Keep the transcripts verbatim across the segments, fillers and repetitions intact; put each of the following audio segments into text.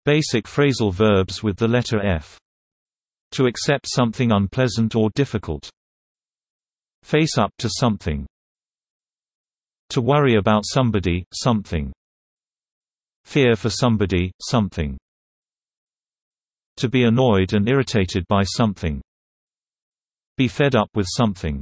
Basic phrasal verbs with the letter F. To accept something unpleasant or difficult. Face up to something. To worry about somebody, something. Fear for somebody, something. To be annoyed and irritated by something. Be fed up with something.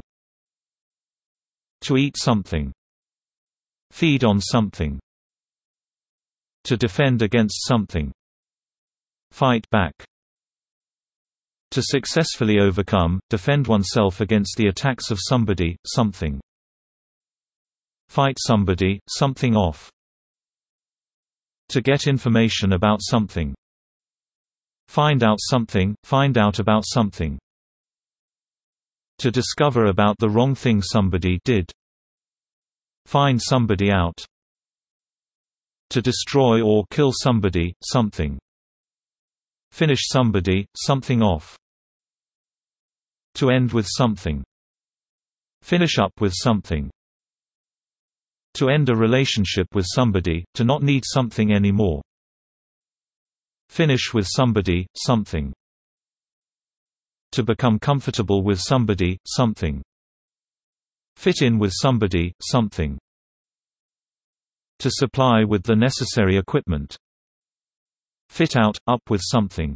To eat something. Feed on something. To defend against something. Fight back. To successfully overcome, defend oneself against the attacks of somebody, something. Fight somebody, something off. To get information about something. Find out something, find out about something. To discover about the wrong thing somebody did. Find somebody out. To destroy or kill somebody, something. Finish somebody, something off. To end with something. Finish up with something. To end a relationship with somebody, to not need something anymore. Finish with somebody, something. To become comfortable with somebody, something. Fit in with somebody, something. To supply with the necessary equipment. Fit out, up with something.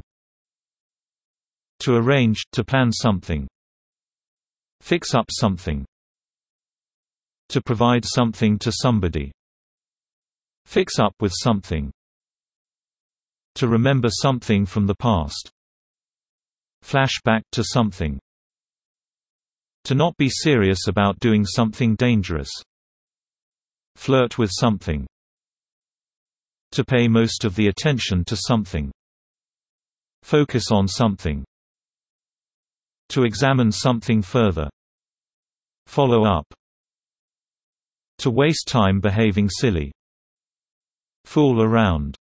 To arrange, to plan something. Fix up something. To provide something to somebody. Fix up with something. To remember something from the past. Flash back to something. To not be serious about doing something dangerous. Flirt with something. To pay most of the attention to something. Focus on something. To examine something further. Follow up. To waste time behaving silly. Fool around.